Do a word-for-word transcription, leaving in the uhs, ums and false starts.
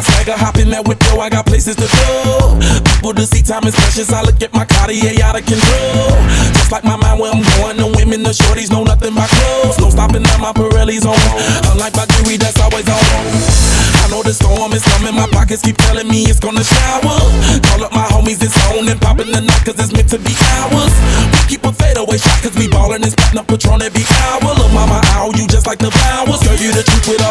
swagger, hop in that whip, yo, I got places to go. People to see, time is precious. I look at my Cartier out of control. Just like my mind where I'm going, the women, the shorties know nothing but clothes. No stopping at my Pirelli's on. Unlike my jewelry, that's always on. I know the storm is coming, my pockets keep telling me it's gonna shower. Call up my homies, it's on and popping the night, cause it's meant to be ours. We keep a fadeaway shot, cause we ballin' and spittin' up Patron every hour. Look, mama, ow, you just like the flowers. Girl, you the truth with